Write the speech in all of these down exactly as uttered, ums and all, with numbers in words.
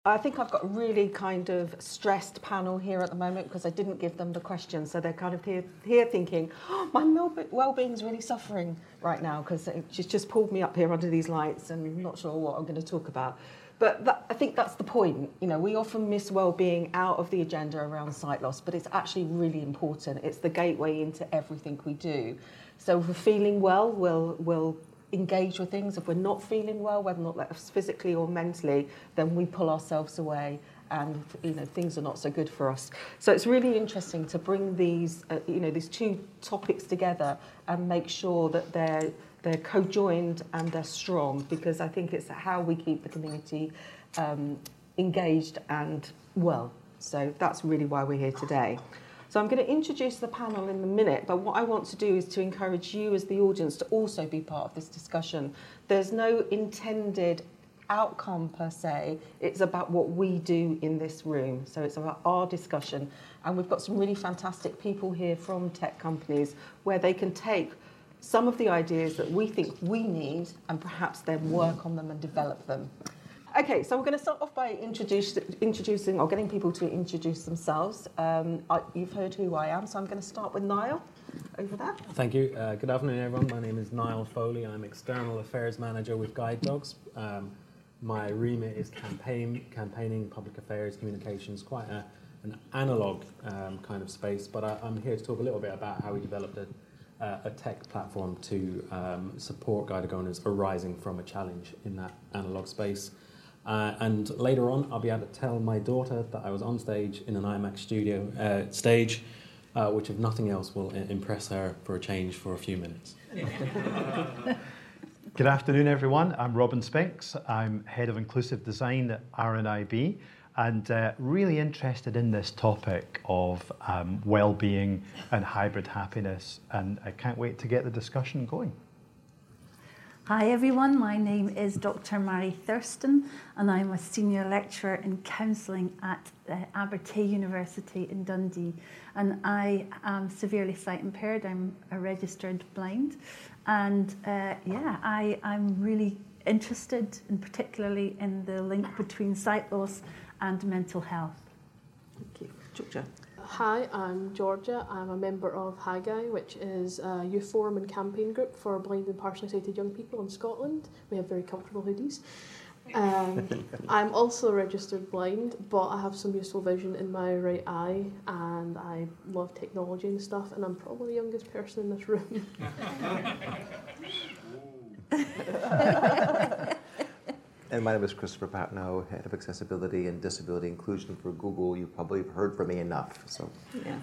I think I've got a really kind of stressed panel here at the moment because I didn't give them the questions. So they're kind of here, here thinking, oh, my well-being is really suffering right now because she's just pulled me up here under these lights and I'm not sure what I'm going to talk about. But that, I think that's the point. You know, we often miss well-being out of the agenda around sight loss, but it's actually really important. It's the gateway into everything we do. So if we're feeling well, we'll, we'll engage with things. If we're not feeling well, whether or not physically or mentally, then we pull ourselves away and, you know, things are not so good for us. So it's really interesting to bring these, uh, you know, these two topics together and make sure that they're they're co-joined and they're strong, because I think it's how we keep the community um, engaged and well. So that's really why we're here today. So I'm going to introduce the panel in a minute, but what I want to do is to encourage you as the audience to also be part of this discussion. There's no intended outcome per se, it's about what we do in this room. So it's about our discussion, and we've got some really fantastic people here from tech companies where they can take some of the ideas that we think we need and perhaps then work on them and develop them. Okay, so we're going to start off by introduce, introducing or getting people to introduce themselves. Um, I, you've heard who I am, so I'm going to start with Niall over there. Thank you. Uh, good afternoon, everyone. My name is Niall Foley. I'm External Affairs Manager with Guide Dogs. Um, my remit is campaign, campaigning, public affairs, communications, quite a, an analogue um, kind of space, but I, I'm here to talk a little bit about how we developed a, uh, a tech platform to um, support guide dog owners arising from a challenge in that analogue space. Uh, and later on, I'll be able to tell my daughter that I was on stage in an IMAX studio uh, stage, uh, which if nothing else will I- impress her for a change for a few minutes. Good afternoon, everyone. I'm Robin Spinks. I'm Head of Inclusive Design at R N I B, and uh, really interested in this topic of um, well-being and hybrid happiness, and I can't wait to get the discussion going. Hi everyone, my name is Doctor Mary Thurston and I'm a Senior Lecturer in Counselling at uh, Abertay University in Dundee, and I am severely sight impaired. I'm a registered blind, and uh, yeah, I, I'm really interested in particularly in the link between sight loss and mental health. Thank you. Georgia. Hi, I'm Georgia. I'm a member of Haggai, which is a youth forum and campaign group for blind and partially sighted young people in Scotland. We have very comfortable hoodies. Um, I'm also registered blind, but I have some useful vision in my right eye, and I love technology and stuff, and I'm probably the youngest person in this room. And my name is Christopher Patnow, Head of Accessibility and Disability Inclusion for Google. You probably have heard from me enough. So, yeah.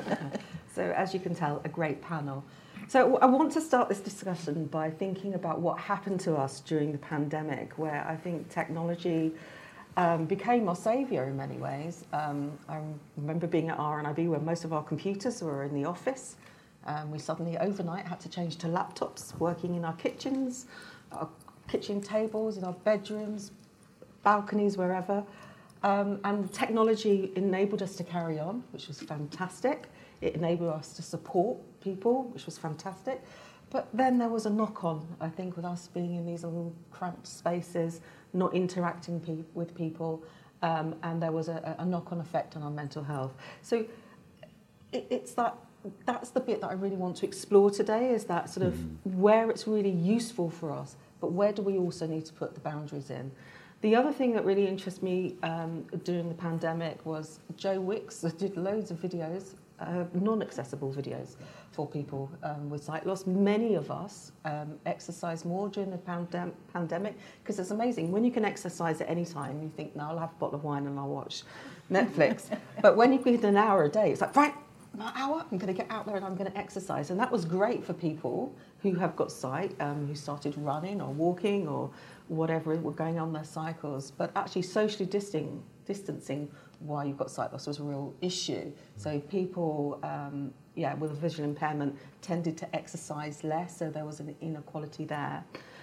So as you can tell, a great panel. So I want to start this discussion by thinking about what happened to us during the pandemic, where I think technology um, became our saviour in many ways. Um, I remember being at R N I B where most of our computers were in the office. Um, we suddenly overnight had to change to laptops, working in our kitchens, our kitchen tables, in our bedrooms, balconies, wherever. Um, and technology enabled us to carry on, which was fantastic. It enabled us to support people, which was fantastic. But then there was a knock-on, I think, with us being in these little cramped spaces, not interacting pe- with people, um, and there was a, a knock-on effect on our mental health. So it, it's that that's the bit that I really want to explore today, is that sort of mm. where it's really useful for us, but where do we also need to put the boundaries in? The other thing that really interests me um, during the pandemic was Joe Wicks did loads of videos, uh, non-accessible videos for people um, with sight loss. Many of us um, exercise more during the pandem- pandemic because it's amazing. When you can exercise at any time, you think, no, I'll have a bottle of wine and I'll watch Netflix. But when you get an hour a day, it's like, right, an hour, I'm going to get out there and I'm going to exercise. And that was great for people who have got sight, um, who started running or walking or whatever, were going on their cycles. But actually socially distancing, distancing while you've got sight loss was a real issue. So people, um, yeah, with a visual impairment tended to exercise less, so there was an inequality there.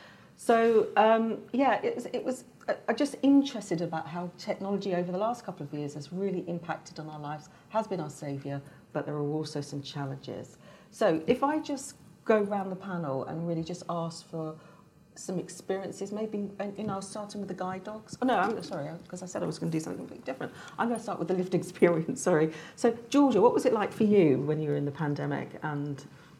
So, um, yeah, it was, it was I'm just interested about how technology over the last couple of years has really impacted on our lives, has been our saviour, but there are also some challenges. So if I just go around the panel and really just ask for some experiences, maybe, you know, starting with the guide dogs. Oh, no, I'm sorry, because I said I was going to do something completely different. I'm going to start with the lived experience, sorry. So, Georgia, what was it like for you when you were in the pandemic and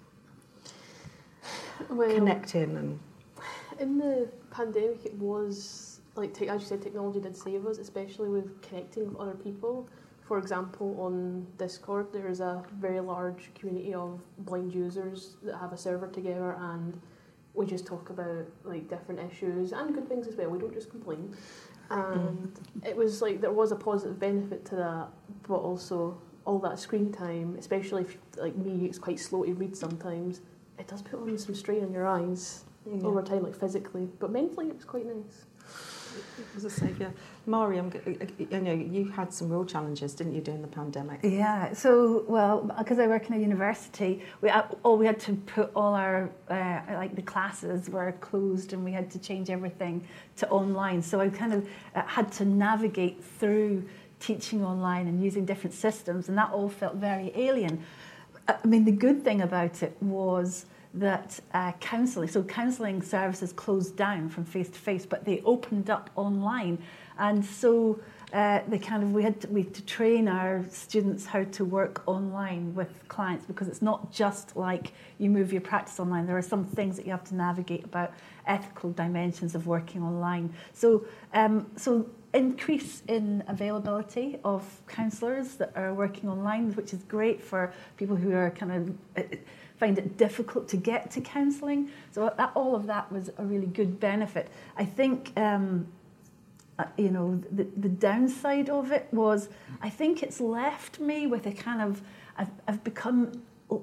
well, connecting? And in the pandemic, it was, like, te- as you said, technology did save us, especially with connecting with other people. For example, on Discord, there is a very large community of blind users that have a server together, and we just talk about like different issues and good things as well. We don't just complain. And mm. it was like there was a positive benefit to that, but also all that screen time, especially if like me, it's quite slow to read sometimes. It does put on some strain on your eyes yeah. over time, like physically, but mentally it was quite nice. It was a saviour. Mariam, you know, you had some real challenges, didn't you, during the pandemic? Yeah, so, well, because I work in a university, we all we had to put all our, uh, like the classes were closed and we had to change everything to online. So I kind of uh, had to navigate through teaching online and using different systems, and that all felt very alien. I mean, the good thing about it was that uh, counselling, so counselling services closed down from face to face, but they opened up online, and so uh, they kind of we had to, we had to train our students how to work online with clients, because it's not just like you move your practice online. There are some things that you have to navigate about ethical dimensions of working online. So, um, so increase in availability of counsellors that are working online, which is great for people who are kind of Uh, find it difficult to get to counselling. So that, all of that was a really good benefit. I think, um, uh, you know, the, the downside of it was, I think it's left me with a kind of, I've, I've become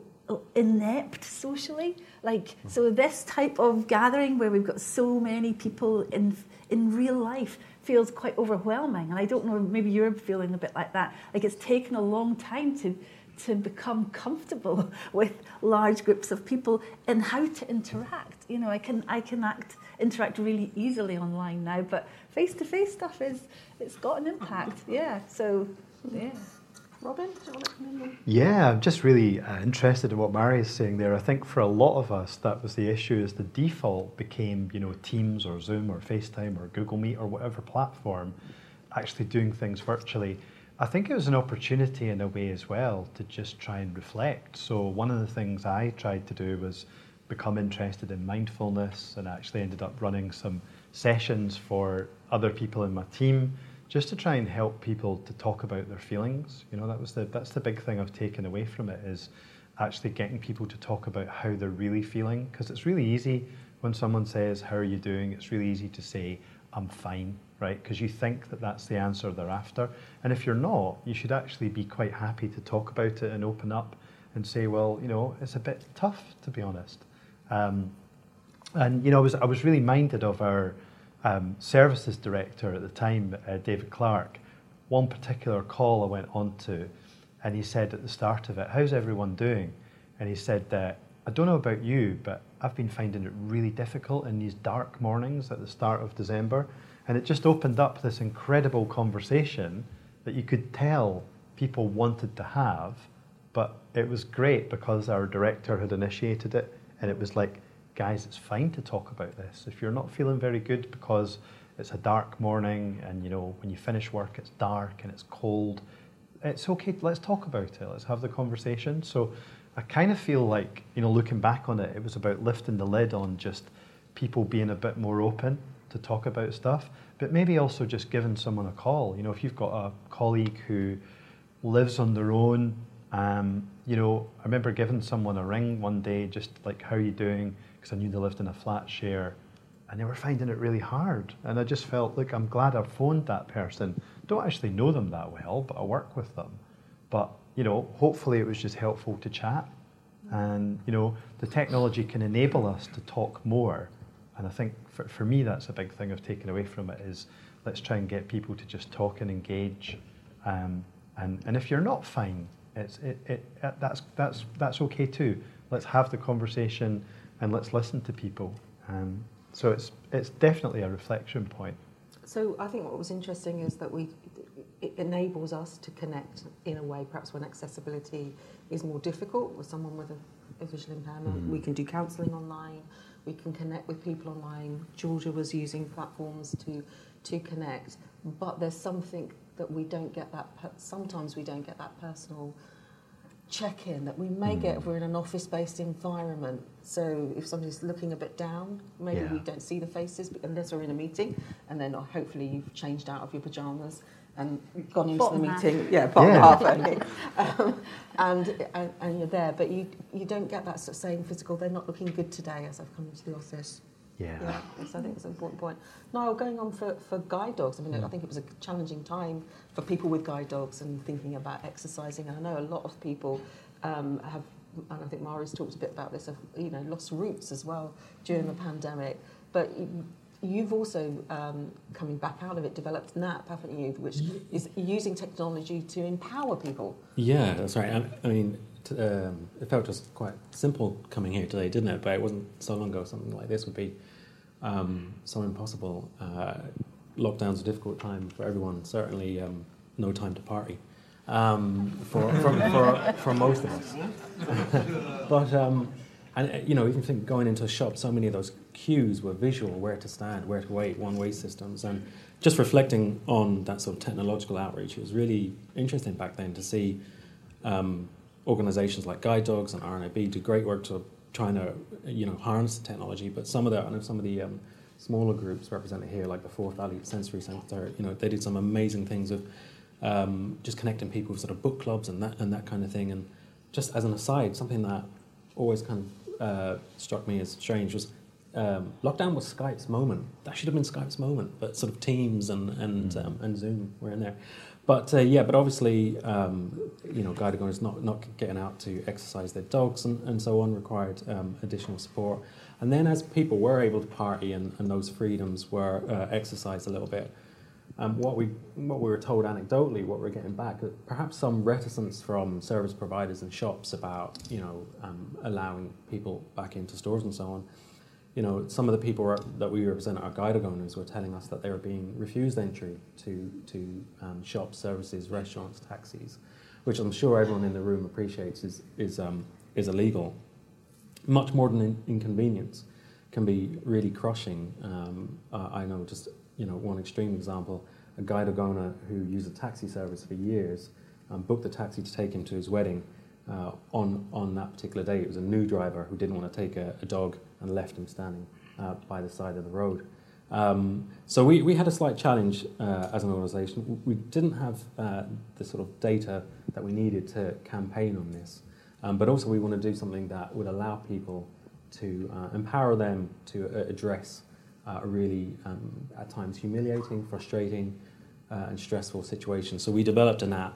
inept socially. Like, so this type of gathering where we've got so many people in in real life feels quite overwhelming. And I don't know, maybe you're feeling a bit like that. Like it's taken a long time to to become comfortable with large groups of people and how to interact. You know, I can I can act interact really easily online now, but face-to-face stuff is, it's got an impact. Yeah, so, yeah. Robin, do you want to come in? Yeah, I'm just really uh, interested in what Mary is saying there. I think for a lot of us, that was the issue, is the default became, you know, Teams or Zoom or FaceTime or Google Meet or whatever platform, actually doing things virtually. I think it was an opportunity in a way as well to just try and reflect. So one of the things I tried to do was become interested in mindfulness, and actually ended up running some sessions for other people in my team just to try and help people to talk about their feelings. You know, that was the that's the big thing I've taken away from it, is actually getting people to talk about how they're really feeling. Because it's really easy when someone says, "How are you doing?" It's really easy to say, "I'm fine," right? Because you think that that's the answer they're after. And if you're not, you should actually be quite happy to talk about it and open up and say, well, you know, it's a bit tough, to be honest. Um, and, you know, I was, I was really minded of our um, services director at the time, uh, David Clark. One particular call I went on to, and he said at the start of it, "How's everyone doing?" And he said that, "I don't know about you, but I've been finding it really difficult in these dark mornings at the start of December." And it just opened up this incredible conversation that you could tell people wanted to have, but it was great because our director had initiated it, and it was like, guys, it's fine to talk about this. If you're not feeling very good because it's a dark morning and, you know, when you finish work it's dark and it's cold, it's okay, let's talk about it, let's have the conversation. So I kind of feel like, you know, looking back on it, it was about lifting the lid on just people being a bit more open to talk about stuff, but maybe also just giving someone a call. You know, if you've got a colleague who lives on their own, um, you know, I remember giving someone a ring one day, just like, "How are you doing?" Because I knew they lived in a flat share, and they were finding it really hard. And I just felt, look, I'm glad I phoned that person. Don't actually know them that well, but I work with them. But, you know, hopefully it was just helpful to chat. And, you know, the technology can enable us to talk more. And I think for, for me, that's a big thing I've taken away from it, is let's try and get people to just talk and engage. Um, and, and if you're not fine, it's, it, it, it, that's, that's, that's okay too. Let's have the conversation and let's listen to people. Um, so it's, it's definitely a reflection point. So I think what was interesting is that we, it enables us to connect in a way, perhaps when accessibility is more difficult with someone with a, a visual impairment. Mm. We can do counselling online. We can connect with people online. Georgia was using platforms to to connect, but there's something that we don't get that. Per- sometimes we don't get that personal check-in that we may mm. get if we're in an office-based environment. So if somebody's looking a bit down, maybe yeah. we don't see the faces unless we're in a meeting, and then hopefully you've changed out of your pajamas and gone into bottom the half. meeting. Yeah, bottom yeah. half only. Um, and, and and you're there, but you you don't get that sort of same physical. They're not looking good today as I've come into the office. Yeah. Yeah, so I think it's an important point. Niall, going on for, for guide dogs, I mean, yeah. I think it was a challenging time for people with guide dogs and thinking about exercising. And I know a lot of people um, have, and I think Mari's talked a bit about this, have, you know, lost roots as well during the pandemic. But you've also, um, coming back out of it, developed N A P, haven't you, which is using technology to empower people. Yeah, that's right. I, I mean, t- um, it felt just quite simple coming here today, didn't it? But it wasn't so long ago something like this would be um, so impossible. Uh, lockdown's a difficult time for everyone, certainly um, no time to party um, for, for, for, for most of us. But, um, and you know, even think going into a shop, so many of those cues were visual, where to stand, where to wait, one-way systems, and just reflecting on that sort of technological outreach, it was really interesting back then to see um, organisations like Guide Dogs and R N I B do great work to trying to, you know, harness the technology. But some of the, I know some of the um, smaller groups represented here, like the Forth Valley Sensory Centre, you know, they did some amazing things of um, just connecting people with sort of book clubs and that and that kind of thing. And just as an aside, something that always kind of uh, struck me as strange was um, lockdown was Skype's moment. That should have been Skype's moment, but sort of Teams and and mm. um, and Zoom were in there. But uh, yeah, but obviously, um, you know, guide dogs not not getting out to exercise their dogs and, and so on required um, additional support. And then as people were able to party and, and those freedoms were uh, exercised a little bit, um, what we what we were told anecdotally, what we're getting back, perhaps some reticence from service providers and shops about, you know, um, allowing people back into stores and so on. You know, some of the people were, that we represent, our guide dog owners, were telling us that they were being refused entry to to um, shops, services, restaurants, taxis, which I'm sure everyone in the room appreciates is is um, is illegal. Much more than in- inconvenience, can be really crushing. Um, uh, I know just you know one extreme example: a guide dog owner who used a taxi service for years, um, booked a taxi to take him to his wedding. Uh, on on that particular day, it was a new driver who didn't want to take a, a dog and left him standing uh, by the side of the road. Um, so we, we had a slight challenge uh, as an organisation. We didn't have uh, the sort of data that we needed to campaign on this, um, but also we want to do something that would allow people to uh, empower them to uh, address uh, a really, um, at times, humiliating, frustrating uh, and stressful situation. So we developed an app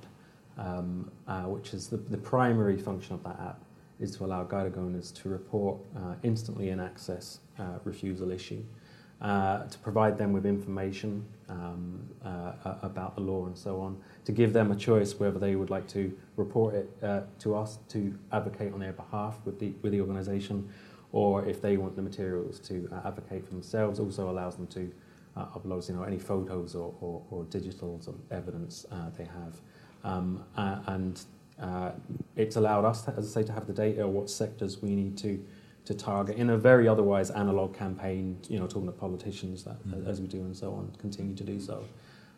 Um, uh, which is the, the primary function of that app, is to allow guide dog owners to report uh, instantly in access uh, refusal issue, uh, to provide them with information um, uh, about the law and so on, to give them a choice whether they would like to report it uh, to us to advocate on their behalf with the with the organisation, or if they want the materials to uh, advocate for themselves. Also allows them to uh, upload, you know, any photos or, or, or digital sort of evidence uh, they have. Um, uh, and uh, it's allowed us, to, as I say, to have the data, what sectors we need to to target in a very otherwise analog campaign, you know, talking to politicians, that, mm-hmm. as we do and so on, continue to do so.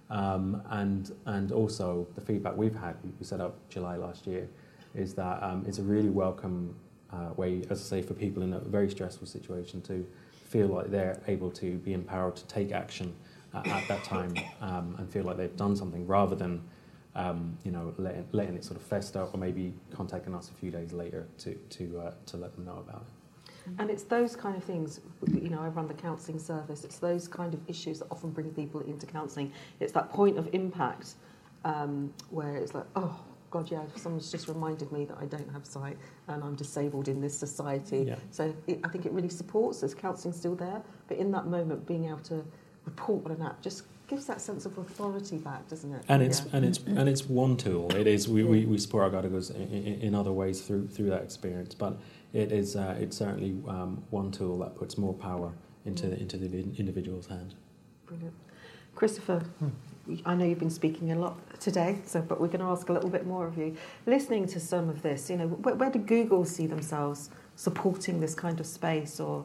Um, and and also the feedback we've had, we set up July last year, is that um, it's a really welcome uh, way, as I say, for people in a very stressful situation to feel like they're able to be empowered to take action uh, at that time um, and feel like they've done something rather than Um, you know, letting, letting it sort of fester, or maybe contacting us a few days later to to uh, to let them know about it. And it's those kind of things, you know, I run the counselling service, it's those kind of issues that often bring people into counselling. It's that point of impact um, where it's like, oh, God, yeah, someone's just reminded me that I don't have sight and I'm disabled in this society. Yeah. So it, I think it really supports us. Counselling's still there, but in that moment, being able to report on an app just gives that sense of authority back, doesn't it? And it's yeah. and it's and it's one tool. It is we, we, we support our guide dogs in, in, in other ways through through that experience, but it is uh, it's certainly um, one tool that puts more power into mm. into the individual's hand. Brilliant, Christopher. Hmm. I know you've been speaking a lot today, so but we're going to ask a little bit more of you. Listening to some of this, you know, where, where do Google see themselves supporting this kind of space, or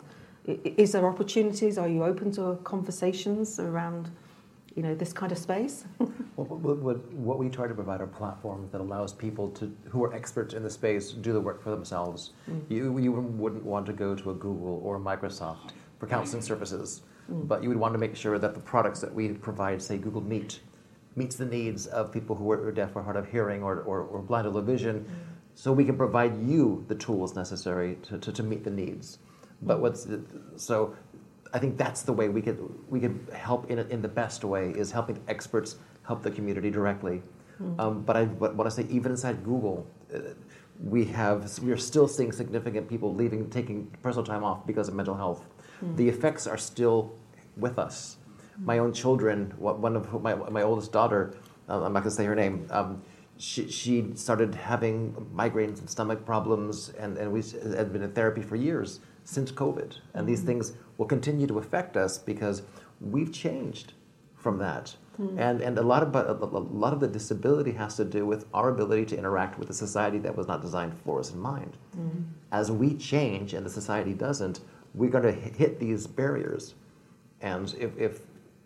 is there opportunities? Are you open to conversations around, you know, this kind of space? What, what, what, what we try to provide are platforms that allows people to who are experts in the space do the work for themselves. Mm. You, you wouldn't want to go to a Google or a Microsoft for counseling services, mm. but you would want to make sure that the products that we provide, say Google Meet, meets the needs of people who are deaf or hard of hearing or, or, or blind or low vision, mm. so we can provide you the tools necessary to, to, to meet the needs. But what's so? I think that's the way we could we could help in in the best way is helping experts help the community directly. Mm. Um, but I but what I say even inside Google, uh, we have we are still seeing significant people leaving, taking personal time off because of mental health. Mm. The effects are still with us. Mm. My own children, one of my my oldest daughter, uh, I'm not going to say her name. Um, she she started having migraines and stomach problems, and and we had been in therapy for years since COVID, and these things will continue to affect us because we've changed from that. Mm. And and a lot of a lot of the disability has to do with our ability to interact with a society that was not designed for us in mind. Mm. As we change and the society doesn't, we're going to hit these barriers. And if, if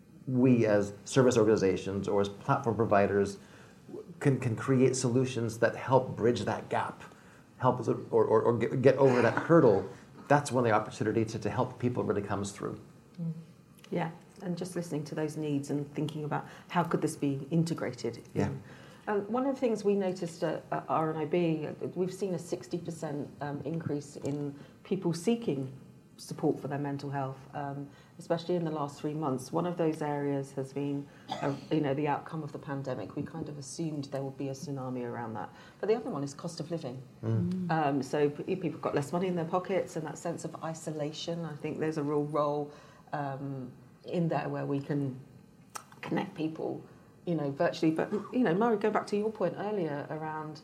we as service organizations or as platform providers can can create solutions that help bridge that gap, help us or, or, or get, get over that hurdle, that's when the opportunity to, to help people really comes through. Mm. Yeah, and just listening to those needs and thinking about how could this be integrated. Yeah. Um, one of the things we noticed at, at R N I B, we've seen a sixty percent um, increase in people seeking support for their mental health, um, especially in the last three months. One of those areas has been, uh, you know, the outcome of the pandemic. We kind of assumed there would be a tsunami around that. But the other one is cost of living. Mm. Um, so p- people got less money in their pockets, and that sense of isolation. I think there's a real role um, in there where we can connect people, you know, virtually. But, you know, Murray, go back to your point earlier around,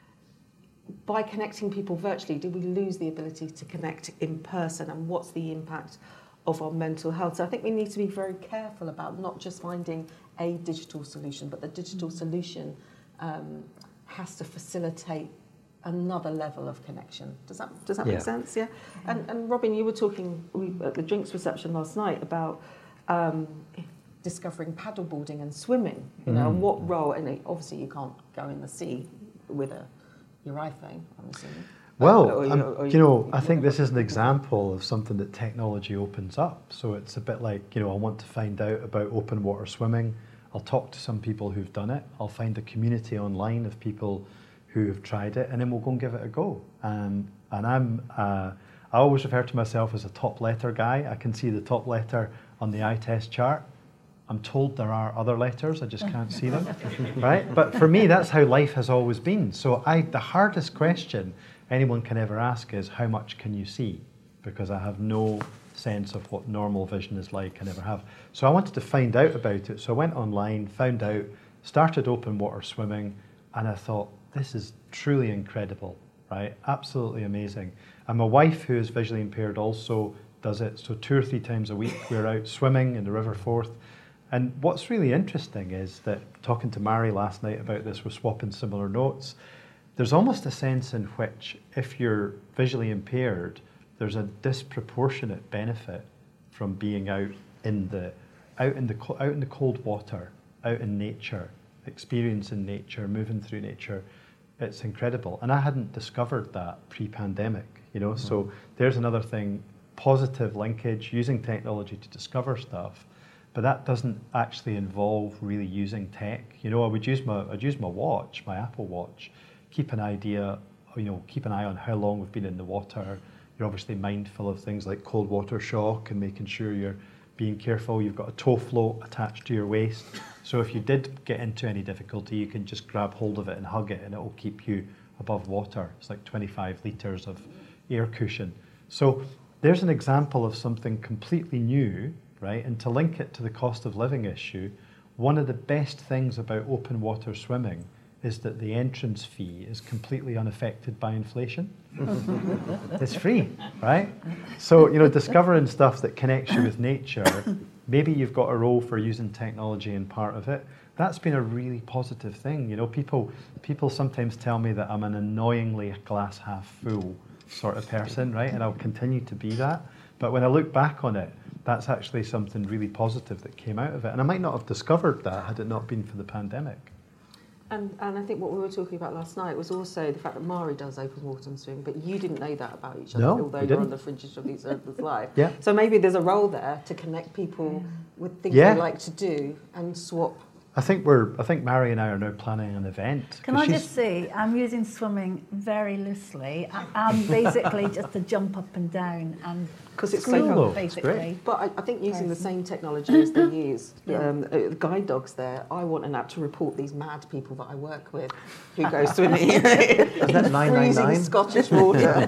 by connecting people virtually, do we lose the ability to connect in person, and what's the impact of our mental health? So I think we need to be very careful about not just finding a digital solution, but the digital solution um, has to facilitate another level of connection. Does that does that yeah. make sense? Yeah. And and Robin, you were talking at the drinks reception last night about um, discovering paddleboarding and swimming. You know, mm. and what role? And obviously, you can't go in the sea with a your iPhone, I'm assuming. Well, or, or, um, or, or, you know, I think this is an example of something that technology opens up. So it's a bit like, you know, I want to find out about open water swimming. I'll talk to some people who've done it. I'll find a community online of people who have tried it, and then we'll go and give it a go. Um, and I'm, uh, I always refer to myself as a top letter guy. I can see the top letter on the iTest chart. I'm told there are other letters, I just can't see them, right? But for me, that's how life has always been. So I, the hardest question anyone can ever ask is, how much can you see? Because I have no sense of what normal vision is like, I never have. So I wanted to find out about it. So I went online, found out, started open water swimming, and I thought, this is truly incredible, right? Absolutely amazing. And my wife, who is visually impaired, also does it. So two or three times a week, we're out swimming in the River Forth. And what's really interesting is that, talking to Mary last night about this, we're swapping similar notes, there's almost a sense in which if you're visually impaired, there's a disproportionate benefit from being out in the out in the out in the cold water, out in nature, experiencing nature, moving through nature. It's incredible. And I hadn't discovered that pre-pandemic, you know. Mm-hmm. So there's another thing, positive linkage, using technology to discover stuff. But that doesn't actually involve really using tech. You know, I would use my I'd use my watch, my Apple Watch, keep an idea, you know, keep an eye on how long we've been in the water. You're obviously mindful of things like cold water shock and making sure you're being careful. You've got a tow float attached to your waist. So if you did get into any difficulty, you can just grab hold of it and hug it, and it will keep you above water. It's like twenty-five litres of air cushion. So there's an example of something completely new, right? And to link it to the cost of living issue, one of the best things about open water swimming is that the entrance fee is completely unaffected by inflation. It's free, right? So, you know, discovering stuff that connects you with nature, maybe you've got a role for using technology in part of it. That's been a really positive thing. You know, people people sometimes tell me that I'm an annoyingly glass half full sort of person, right? And I'll continue to be that. But when I look back on it, that's actually something really positive that came out of it. And I might not have discovered that had it not been for the pandemic. And, and I think what we were talking about last night was also the fact that Mari does open water and swim, but you didn't know that about each other, No, although we you're didn't. on the fringes of each other's life. Yeah. So maybe there's a role there to connect people with things Yeah. they like to do and swap. I think we're. I think Mary and I are now planning an event. Can 'cause I she's- just say, I'm using swimming very loosely. I- I'm basically just to jump up and down and 'Cause it's so scream, cool. It's basically. great. But I, I think using the Person. same technology as they use, Yeah. um, uh, guide dogs there, I want an app to report these mad people that I work with who go swimming in that nine nine freezing nine? Scottish water.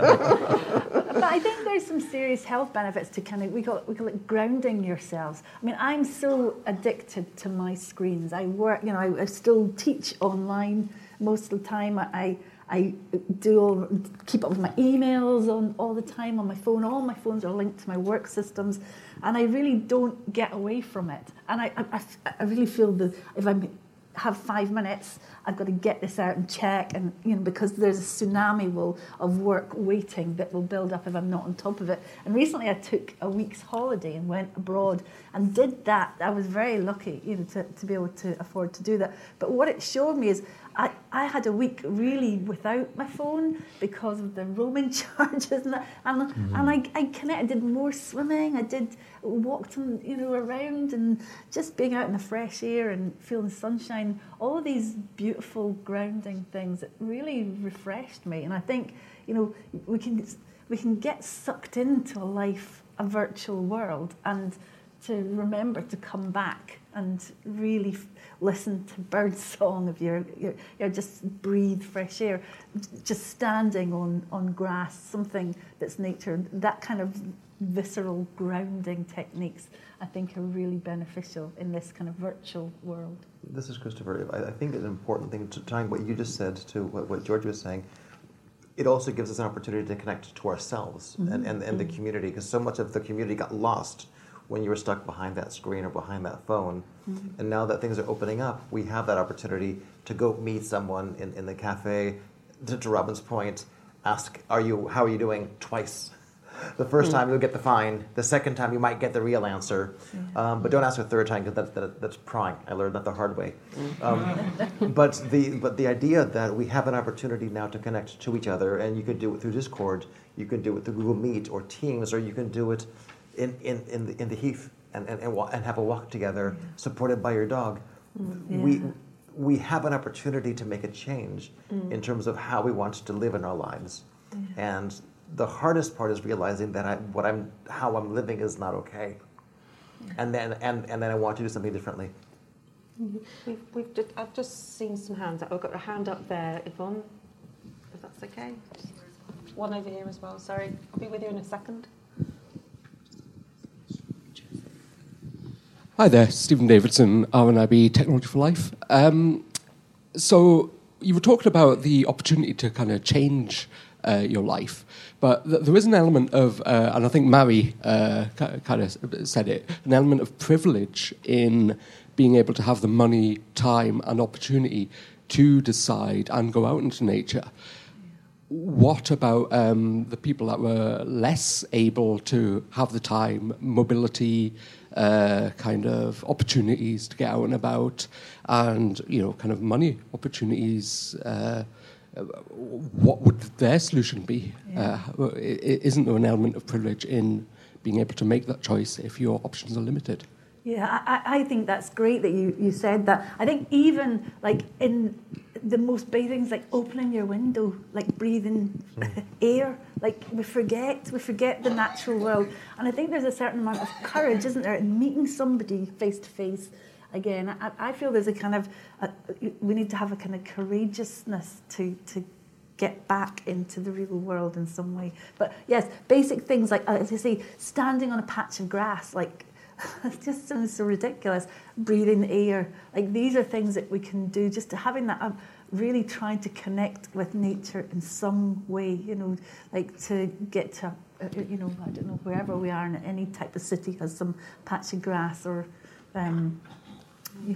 But I think there's some serious health benefits to kind of, we call it, we call it grounding yourselves. I mean, I'm so addicted to my screens. I work, you know, I, I still teach online most of the time. I, I do all, keep up with my emails on all the time on my phone. All my phones are linked to my work systems, and I really don't get away from it. And I, I, I really feel that if I have five minutes, I've got to get this out and check, and you know, because there's a tsunami will of work waiting that will build up if I'm not on top of it. And recently, I took a week's holiday and went abroad and did that. I was very lucky, you know, to, to be able to afford to do that. But what it showed me is I, I had a week really without my phone because of the roaming charges and that. And, mm-hmm. and I, I connected, did more swimming. I did walked on, you know, around and just being out in the fresh air and feeling sunshine. All of these beautiful grounding things that really refreshed me. And I think, you know, we can we can get sucked into a life, a virtual world, and to remember to come back and really f- listen to bird song if you're, you're, you're just breathe fresh air, just standing on, on grass, something that's nature, that kind of visceral grounding techniques I think are really beneficial in this kind of virtual world. This is Christopher. I, I think an important thing, to tying what you just said to what, what George was saying, it also gives us an opportunity to connect to ourselves mm-hmm. and, and, and mm-hmm. the community, because so much of the community got lost when you were stuck behind that screen or behind that phone. Mm-hmm. And now that things are opening up, we have that opportunity to go meet someone in, in the cafe, to, to Robin's point, ask, "Are you? How are you doing?" twice. The first mm-hmm. time you'll get the fine. The second time you might get the real answer. Yeah. Um, but don't ask a third time, because that's, that, that's prying. I learned that the hard way. Mm-hmm. Um, but the but the idea that we have an opportunity now to connect to each other, and you can do it through Discord, you can do it through Google Meet or Teams, or you can do it in, in, in, the, in the heath and, and, and, wa- and have a walk together, yeah. supported by your dog. Mm-hmm. We we have an opportunity to make a change mm-hmm. in terms of how we want to live in our lives. Yeah. And the hardest part is realizing that I, what I'm, how I'm living is not okay, yeah. and then and, and then I want to do something differently. Mm-hmm. We've, we've just, I've just seen some hands up. I've got a hand up there, Yvonne, if that's okay. One over here as well. Sorry, I'll be with you in a second. Hi there, Stephen Davidson, R N I B Technology for Life. Um, so you were talking about the opportunity to kind of change uh, your life, but th- there is an element of, uh, and I think Mary uh, kind of said it, an element of privilege in being able to have the money, time, and opportunity to decide and go out into nature. What about um, the people that were less able to have the time, mobility, uh, kind of opportunities to get out and about, and you know, kind of money opportunities? Uh, what would their solution be? Yeah. Uh, isn't there an element of privilege in being able to make that choice if your options are limited? Yeah, I, I think that's great that you, you said that. I think even like in the most basic things, like opening your window, like breathing mm. air, like we forget, we forget the natural world. And I think there's a certain amount of courage, isn't there, in meeting somebody face to face. Again, I, I feel there's a kind of, a, we need to have a kind of courageousness to, to get back into the real world in some way. But yes, basic things like, as I say, standing on a patch of grass, like, it just sounds so ridiculous. Breathing air, like these are things that we can do. Just to having that, um, really trying to connect with nature in some way. You know, like to get to, uh, you know, I don't know, wherever we are in any type of city has some patch of grass or, um, you know.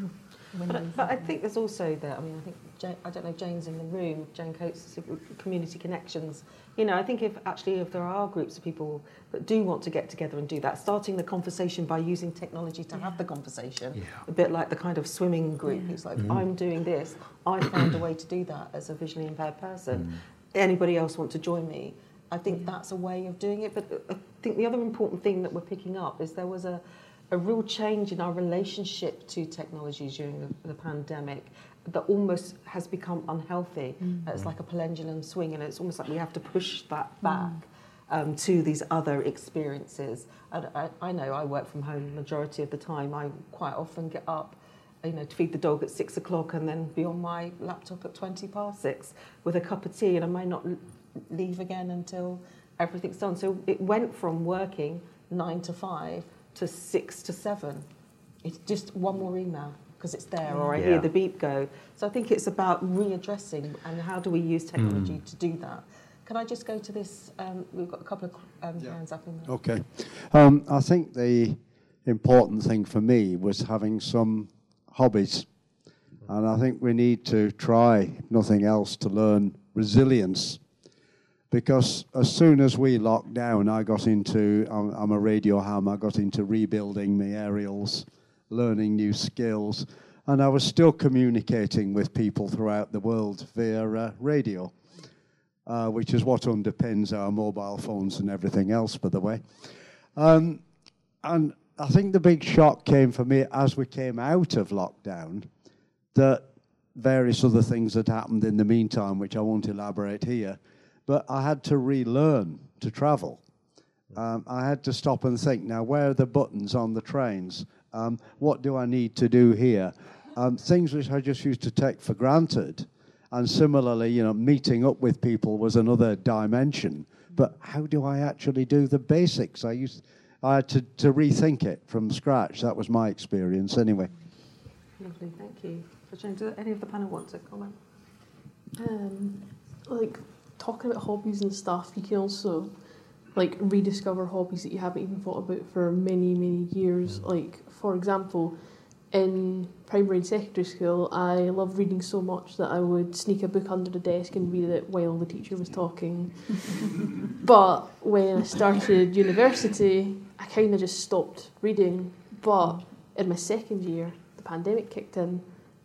But, I- but I think there's also that, I mean, I think, Jane, I don't know, Jane's in the room, Jane Coates, Community Connections. You know, I think if actually if there are groups of people that do want to get together and do that, starting the conversation by using technology to yeah. have the conversation, yeah. a bit like the kind of swimming group, yeah. it's like, mm-hmm. I'm doing this, I found a way to do that as a visually impaired person. Mm. Anybody else want to join me? I think yeah. that's a way of doing it. But I think the other important thing that we're picking up is there was a a real change in our relationship to technology during the, the pandemic that almost has become unhealthy. Mm. It's like a pendulum swing, and it's almost like we have to push that back mm. um, to these other experiences. And I, I know I work from home the majority of the time. I quite often get up, you know, to feed the dog at six o'clock and then be on my laptop at twenty past six with a cup of tea, and I may not leave again until everything's done. So it went from working nine to five to six to seven. It's just one more email because it's there, or I yeah. hear the beep go. So I think it's about readdressing and how do we use technology mm. to do that. Can I just go to this? Um, we've got a couple of um, yeah. hands up in there. Okay. Um, I think the important thing for me was having some hobbies. And I think we need to try, if nothing else, to learn resilience. Because as soon as we locked down, I got into, I'm, I'm a radio ham, I got into rebuilding my aerials, learning new skills, and I was still communicating with people throughout the world via uh, radio, uh, which is what underpins our mobile phones and everything else, by the way. Um, and I think the big shock came for me as we came out of lockdown, that various other things had happened in the meantime, which I won't elaborate here. But I had to relearn to travel. Um, I had to stop and think, now, where are the buttons on the trains? Um, what do I need to do here? Um, things which I just used to take for granted. And similarly, you know, meeting up with people was another dimension. But how do I actually do the basics? I used, I had to, to rethink it from scratch. That was my experience anyway. Lovely, thank you. So Jane, do any of the panel want to comment? Um, like... Talking about hobbies and stuff, you can also like rediscover hobbies that you haven't even thought about for many, many years. Like, for example, in primary and secondary school, I loved reading so much that I would sneak a book under the desk and read it while the teacher was talking. But when I started university, I kind of just stopped reading. But in my second year, the pandemic kicked in.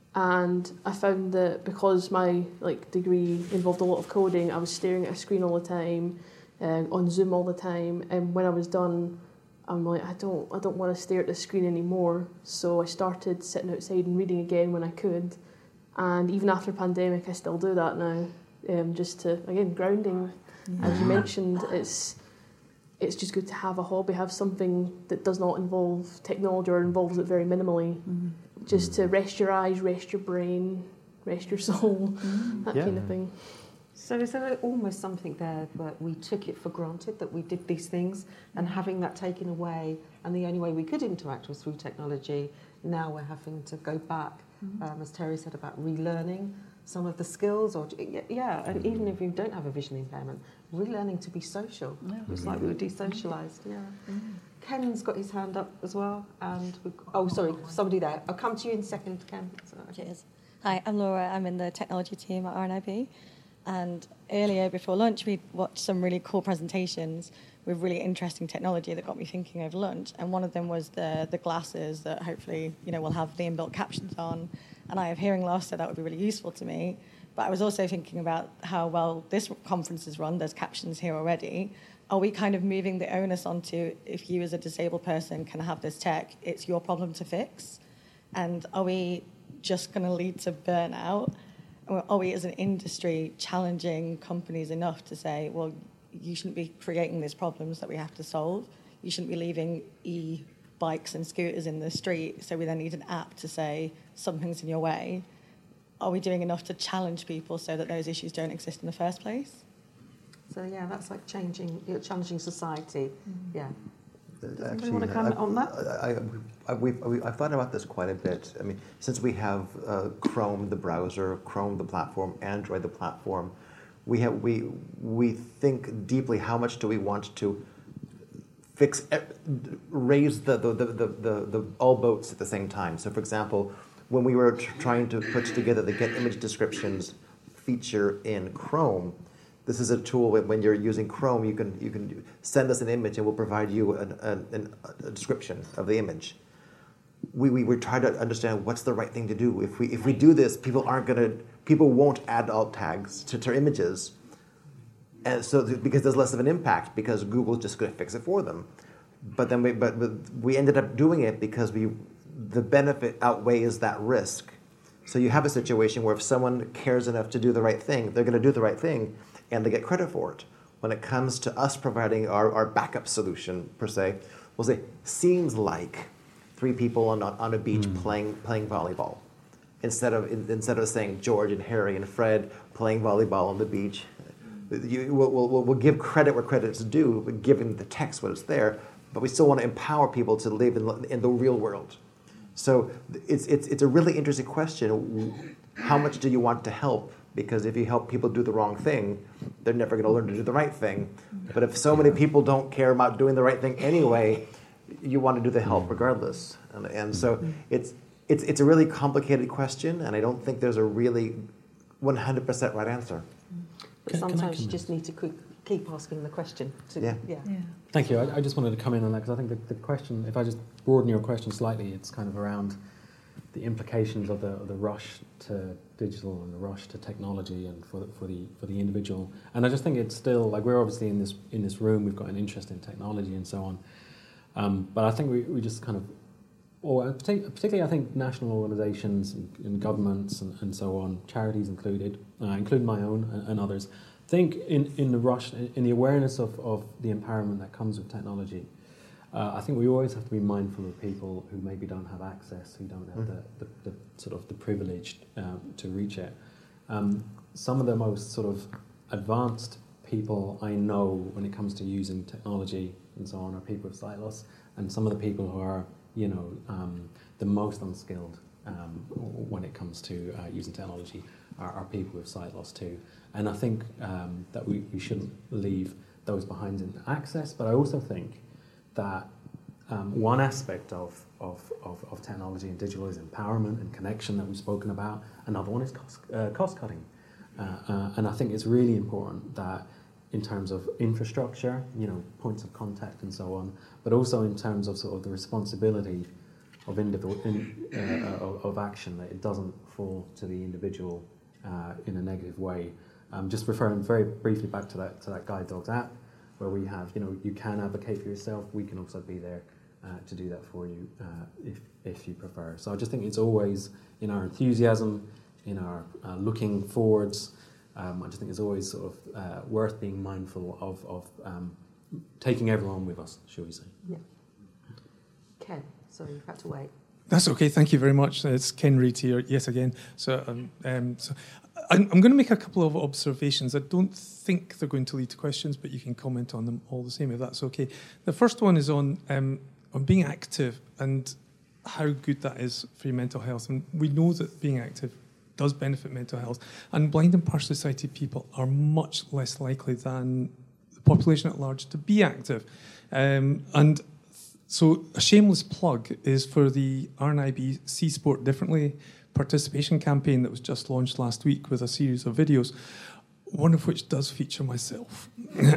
And I found that because my like degree involved a lot of coding, I was staring at a screen all the time, uh, on Zoom all the time. And when I was done, I'm like, I don't, I don't want to stare at the screen anymore. So I started sitting outside and reading again when I could. And even after the pandemic, I still do that now, um, just to again grounding. Yeah. As you mentioned, it's it's just good to have a hobby, have something that does not involve technology or involves it very minimally. Mm-hmm. Just to rest your eyes, rest your brain, rest your soul, mm. that yeah. kind of thing. So is there almost something there that we took it for granted that we did these things, and having that taken away, and the only way we could interact was through technology, now we're having to go back, mm. um, as Terry said, about relearning some of the skills, or yeah, and even if you don't have a vision impairment, relearning to be social. Yeah. It's like we were desocialised. Yeah. Mm. Ken's got his hand up as well, and we've got, oh, sorry, somebody there. I'll come to you in a second, Ken. Sorry. Cheers. Hi, I'm Laura. I'm in the technology team at R N I B, and earlier before lunch, we watched some really cool presentations with really interesting technology that got me thinking over lunch. And one of them was the the glasses that hopefully you know will have the inbuilt captions on. And I have hearing loss, so that would be really useful to me. But I was also thinking about how well this conference is run. There's captions here already. Are we kind of moving the onus onto, if you as a disabled person can have this tech, it's your problem to fix? And are we just going to lead to burnout? Or are we as an industry challenging companies enough to say, well, you shouldn't be creating these problems that we have to solve. You shouldn't be leaving e-bikes and scooters in the street, so we then need an app to say something's in your way. Are we doing enough to challenge people so that those issues don't exist in the first place? So yeah, that's like changing, you know, challenging society. Mm-hmm. Yeah. Does Actually, anybody want to comment I, on that? I, I, we've, we, I've thought about this quite a bit. I mean, since we have uh, Chrome, the browser, Chrome, the platform, Android, the platform, we have we we think deeply. How much do we want to fix, raise the the the the, the, the all boats at the same time? So, for example, when we were tr- trying to put together the Get Image Descriptions feature in Chrome, this is a tool when, when you're using Chrome, you can you can send us an image and we'll provide you an, an, a description of the image. We, we we try to understand what's the right thing to do. If we if we do this, people aren't going to people won't add alt tags to their images, and so th- because there's less of an impact because Google's just going to fix it for them. But then we but, but we ended up doing it because we the benefit outweighs that risk. So you have a situation where if someone cares enough to do the right thing, they're going to do the right thing, and they get credit for it. When it comes to us providing our, our backup solution, per se, we'll say, seems like three people on, on a beach mm. playing playing volleyball. Instead of in, instead of saying George and Harry and Fred playing volleyball on the beach, you, we'll, we'll, we'll give credit where credit's due, given the text when it's there, but we still want to empower people to live in, in the real world. So it's, it's, it's a really interesting question. How much do you want to help? Because if you help people do the wrong thing, they're never going to learn to do the right thing. But if so many people don't care about doing the right thing anyway, you want to do the help regardless. And, and so it's, it's, it's a really complicated question, and I don't think there's a really one hundred percent right answer. But Can- can I sometimes you comment? just need to quick, keep asking the question. To, Yeah. yeah. Yeah. Thank you. I, I just wanted to come in on that because I think the, the question, if I just broaden your question slightly, it's kind of around the implications of the, of the rush to digital and the rush to technology and for the, for the for the individual. And I just think it's still like we're obviously in this in this room. We've got an interest in technology and so on. Um, but I think we, we just kind of, or particularly I think national organisations and, and governments and, and so on, charities included, uh, including my own and, and others, think in, in the rush, in the awareness of, of the empowerment that comes with technology. Uh, I think we always have to be mindful of people who maybe don't have access, who don't have mm. the, the, the sort of the privilege um, to reach it. Um, some of the most sort of advanced people I know when it comes to using technology and so on are people with sight loss, and some of the people who are, you know, um, the most unskilled um, when it comes to uh, using technology are, are people with sight loss too. And I think um, that we, we shouldn't leave those behind in access, but I also think that um, one aspect of, of, of, of technology and digital is empowerment and connection that we've spoken about. Another one is cost, uh, cost cutting. Uh, uh, and I think it's really important that in terms of infrastructure, you know, points of contact and so on, but also in terms of sort of the responsibility of individual in, uh, of, of action, that it doesn't fall to the individual uh, in a negative way. Um, just referring very briefly back to that to that Guide Dogs app, where we have, you know, you can advocate for yourself. We can also be there uh, to do that for you uh, if if you prefer. So I just think it's always in our enthusiasm, in our uh, looking forwards. Um, I just think it's always sort of uh, worth being mindful of of um, taking everyone with us, shall we say? Yeah. Ken, sorry, you've had to wait. That's okay. Thank you very much. It's Ken Reid here yet again. So, um, um, so I'm, I'm going to make a couple of observations. I don't think they're going to lead to questions, but you can comment on them all the same if that's okay. The first one is on um, on being active and how good that is for your mental health. And we know that being active does benefit mental health. And blind and partially sighted people are much less likely than the population at large to be active. Um, and so a shameless plug is for the R N I B See Sport Differently participation campaign that was just launched last week with a series of videos, one of which does feature myself.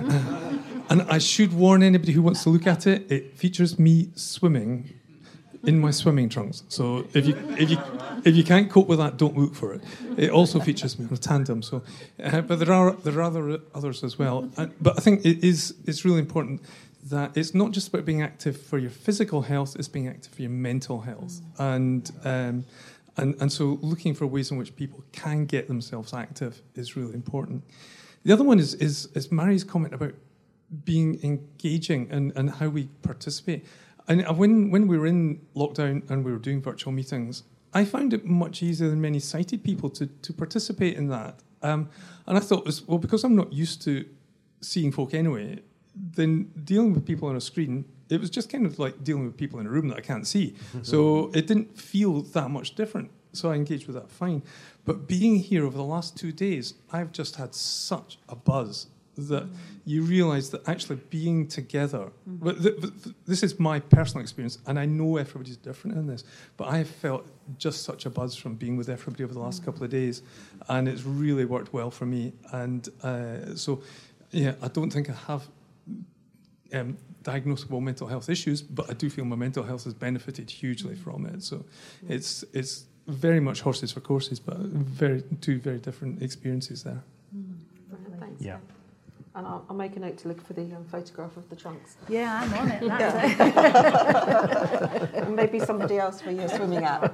And I should warn anybody who wants to look at it, it features me swimming in my swimming trunks. So if you if you if you can't cope with that, don't look for it. It also features me on a tandem. So, uh, but there are there are other others as well. Uh, but I think it is it's really important that it's not just about being active for your physical health; it's being active for your mental health. And um, and and so looking for ways in which people can get themselves active is really important. The other one is is, is Mary's comment about being engaging and, and how we participate. And when, when we were in lockdown and we were doing virtual meetings, I found it much easier than many sighted people to, to participate in that. Um, and I thought, well, because I'm not used to seeing folk anyway, then dealing with people on a screen, it was just kind of like dealing with people in a room that I can't see. So it didn't feel that much different. So I engaged with that fine. But being here over the last two days, I've just had such a buzz that you realise that actually being together, but th- th- this is my personal experience, and I know everybody's different in this, but I have felt just such a buzz from being with everybody over the last couple of days, and it's really worked well for me. And uh, so, yeah, I don't think I have um, diagnosable mental health issues, but I do feel my mental health has benefited hugely from it. So it's it's very much horses for courses, but very two very different experiences there. Brilliant, thanks. Yeah. And I'll, I'll make a note to look for the um, photograph of the trunks. Yeah, I'm on it. That's it. And maybe somebody else for your swimming app.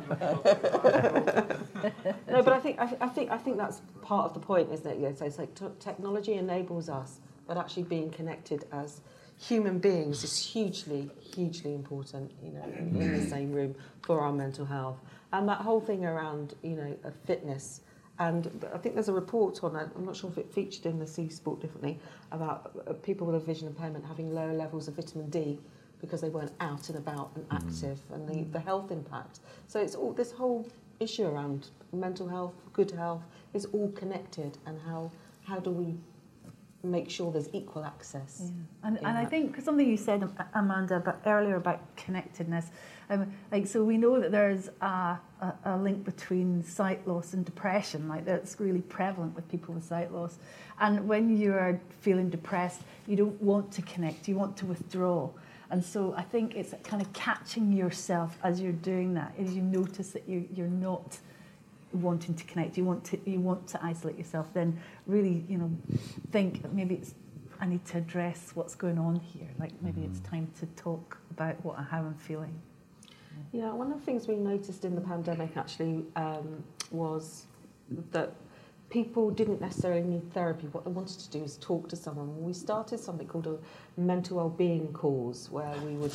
No, but I think I, I think I think that's part of the point, isn't it? Yeah, so it's like t- technology enables us, but actually being connected as human beings is hugely, hugely important. You know, in, in the same room for our mental health, and that whole thing around you know uh, fitness. And I think there's a report on it, I'm not sure if it featured in the Sea Sport differently, about people with a vision impairment having lower levels of vitamin D because they weren't out and about and active, and the, the health impact. So it's all this whole issue around mental health, good health, is all connected, and how how do we make sure there's equal access? Yeah. And, and I think something you said, Amanda, about earlier about connectedness, um, like so we know that there's a, a, a link between sight loss and depression, like that's really prevalent with people with sight loss. And when you're feeling depressed, you don't want to connect, you want to withdraw. And so I think it's kind of catching yourself as you're doing that, as you notice that you, you're not wanting to connect, you want to you want to isolate yourself, then really, you know, think that maybe it's I need to address what's going on here. Like maybe it's time to talk about what how I'm feeling. Yeah, one of the things we noticed in the pandemic actually um, was that people didn't necessarily need therapy. What they wanted to do is talk to someone. We started something called a mental well-being calls, where we would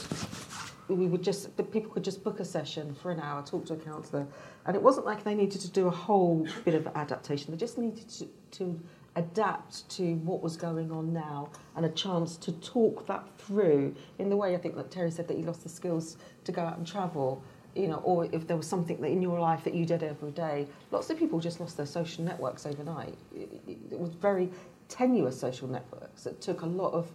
we would just the people could just book a session for an hour, talk to a counsellor, and it wasn't like they needed to do a whole bit of adaptation. They just needed to, to adapt to what was going on now, and a chance to talk that through in the way I think that Terry said that you lost the skills to go out and travel. You know, or if there was something that in your life that you did every day. Lots of people just lost their social networks overnight. It, it, it was very tenuous social networks. It took a lot of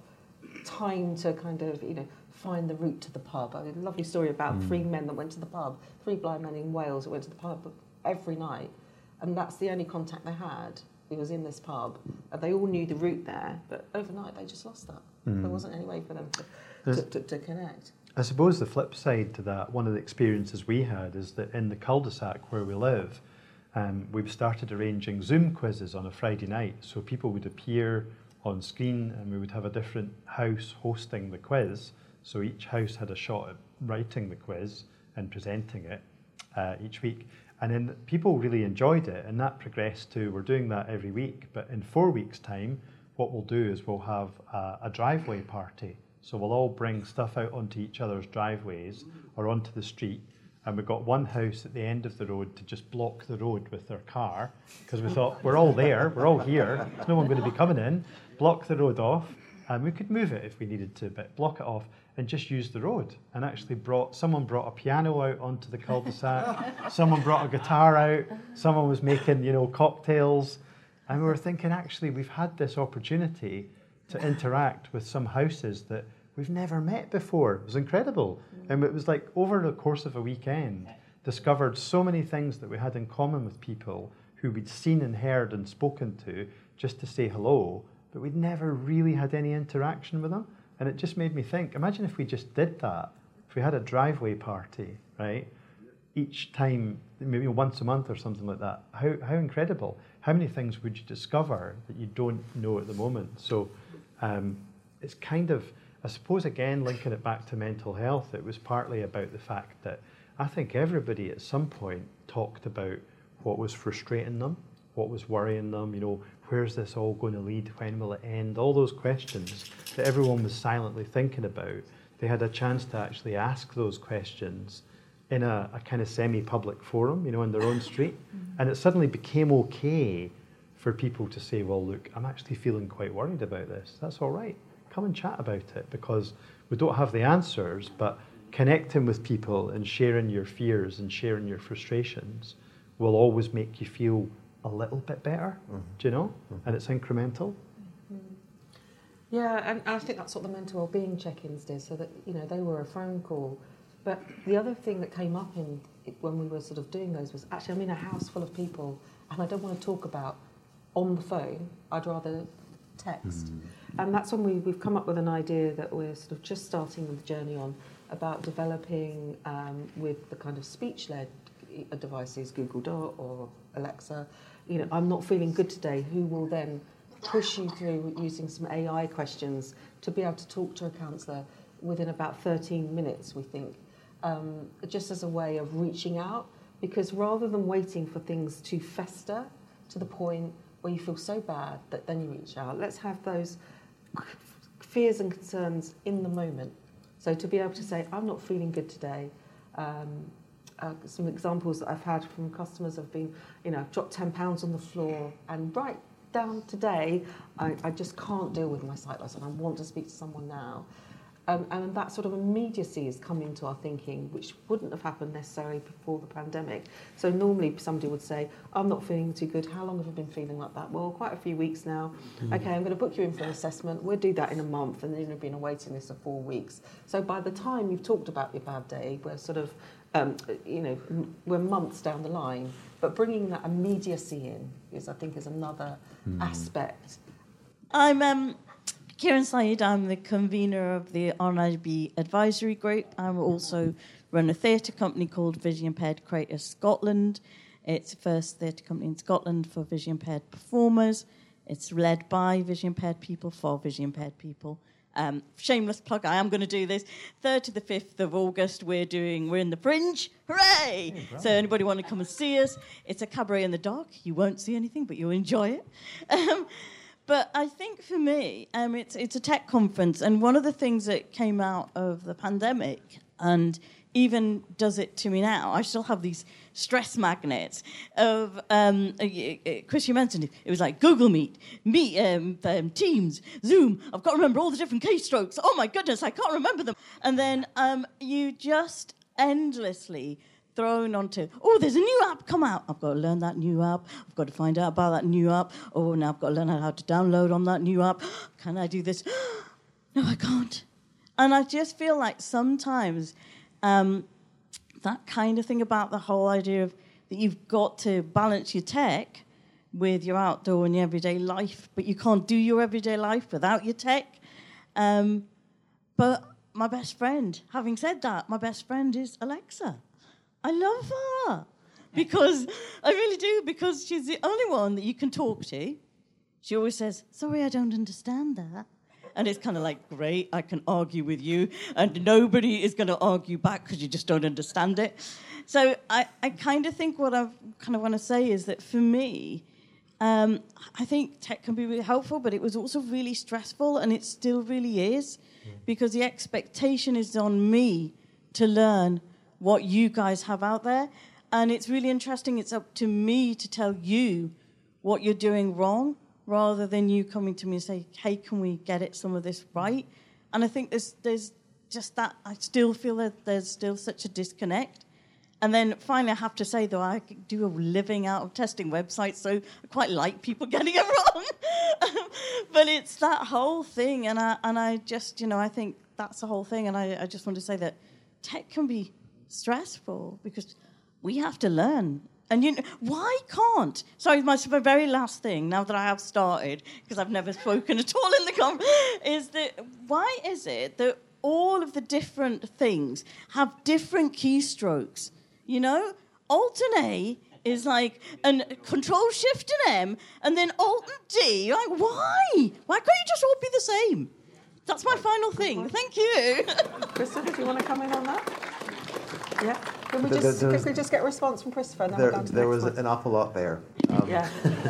time to kind of, you know, find the route to the pub. I mean, a lovely story about mm. three men that went to the pub, three blind men in Wales that went to the pub every night, and that's the only contact they had. It was in this pub, and they all knew the route there, but overnight they just lost that. Mm. There wasn't any way for them to, to, to, to connect. I suppose the flip side to that, one of the experiences we had is that in the cul-de-sac where we live, um, we've started arranging Zoom quizzes on a Friday night. So people would appear on screen and we would have a different house hosting the quiz. So each house had a shot at writing the quiz and presenting it uh, each week. And then people really enjoyed it, and that progressed to, we're doing that every week. But in four weeks' time, what we'll do is we'll have a, a driveway party. So we'll all bring stuff out onto each other's driveways or onto the street, and we've got one house at the end of the road to just block the road with their car, because we thought, we're all there, we're all here, there's no one going to be coming in, block the road off, and we could move it if we needed to, but block it off and just use the road. And actually brought, someone brought a piano out onto the cul-de-sac, someone brought a guitar out, someone was making, you know, cocktails, and we were thinking, actually, we've had this opportunity to interact with some houses that we've never met before. It was incredible. Mm. And it was like over the course of a weekend, discovered so many things that we had in common with people who we'd seen and heard and spoken to just to say hello, but we'd never really had any interaction with them. And it just made me think, imagine if we just did that, if we had a driveway party, right? Each time, maybe once a month or something like that. How, how incredible. How many things would you discover that you don't know at the moment? So um, it's kind of, I suppose, again, linking it back to mental health, it was partly about the fact that I think everybody at some point talked about what was frustrating them, what was worrying them, you know, where's this all going to lead, when will it end, all those questions that everyone was silently thinking about. They had a chance to actually ask those questions in a, a kind of semi-public forum, you know, in their own street, mm-hmm. and it suddenly became okay for people to say, well, look, I'm actually feeling quite worried about this. That's all right. Come and chat about it, because we don't have the answers, but connecting with people and sharing your fears and sharing your frustrations will always make you feel a little bit better, mm-hmm. do you know? Mm-hmm. And it's incremental. Mm-hmm. Yeah, and I think that's what the mental wellbeing check-ins did, so that, you know, they were a phone call. But the other thing that came up in when we were sort of doing those was, actually, I'm in a house full of people, and I don't want to talk about on the phone. I'd rather text. Mm. And that's when we, we've come up with an idea that we're sort of just starting the journey on, about developing um, with the kind of speech-led devices, Google Dot or Alexa. You know, I'm not feeling good today. Who will then push you through using some A I questions to be able to talk to a counsellor within about thirteen minutes, we think, um, just as a way of reaching out. Because rather than waiting for things to fester to the point where you feel so bad that then you reach out, let's have those fears and concerns in the moment. So to be able to say, I'm not feeling good today. Um, uh, some examples that I've had from customers have been, you know, I've dropped ten pounds on the floor, and right down today, I, I just can't deal with my sight loss and I want to speak to someone now. Um, and that sort of immediacy has come into our thinking, which wouldn't have happened necessarily before the pandemic. So normally somebody would say, I'm not feeling too good. How long have you been feeling like that? Well, quite a few weeks now. Mm. Okay, I'm going to book you in for an assessment. We'll do that in a month, and then you've been on a waiting list of four weeks. So by the time you've talked about your bad day, we're sort of, um, you know, m- we're months down the line. But bringing that immediacy in is, I think, is another mm. aspect. I'm... Um Kieran Saeed, I'm the convener of the R N I B advisory group. I also run a theatre company called Vision Impaired Creators Scotland. It's the first theatre company in Scotland for vision impaired performers. It's led by vision impaired people for vision impaired people. Um, shameless plug, I am going to do this. third to the fifth of August, we're doing, we're in the Fringe. Hooray! Hey, so anybody want to come and see us? It's a cabaret in the dark. You won't see anything, but you'll enjoy it. Um, But I think for me, um, it's it's a tech conference, and one of the things that came out of the pandemic, and even does it to me now, I still have these stress magnets of, um, uh, uh, Chris, you mentioned it, it was like Google Meet, Meet, um, um, Teams, Zoom, I've got to remember all the different keystrokes, oh my goodness, I can't remember them. And then um, you just endlessly thrown onto, oh, there's a new app come out. I've got to learn that new app. I've got to find out about that new app. Oh, now I've got to learn how to download on that new app. Can I do this? No, I can't. And I just feel like sometimes um, that kind of thing about the whole idea of that you've got to balance your tech with your outdoor and your everyday life, but you can't do your everyday life without your tech. Um, but my best friend, having said that, my best friend is Alexa. I love her because I really do, because she's the only one that you can talk to. She always says, sorry, I don't understand that. And it's kind of like, great, I can argue with you, and nobody is going to argue back because you just don't understand it. So I, I kind of think what I kind of want to say is that for me, um, I think tech can be really helpful, but it was also really stressful, and it still really is, because the expectation is on me to learn what you guys have out there. And it's really interesting. It's up to me to tell you what you're doing wrong, rather than you coming to me and say, hey, can we get it some of this right? And I think there's there's just that, I still feel that there's still such a disconnect. And then finally, I have to say, though, I do a living out of testing websites, so I quite like people getting it wrong. But it's that whole thing, and I, and I just, you know, I think that's the whole thing. And I, I just want to say that tech can be stressful because we have to learn. And you know, why can't? Sorry, my very last thing, now that I have started, because I've never spoken at all in the conference, is that why is it that all of the different things have different keystrokes? You know, Alt and A is like, and Control Shift and M, and then Alt and D. Like, why? Why can't you just all be the same? That's my final thing. Thank you. Christopher, do you want to come in on that? Yeah. Can we There- just, there was- can we just get a response from Christopher? And then There, we'll go to the there next was one? an awful lot there. Um, Yeah.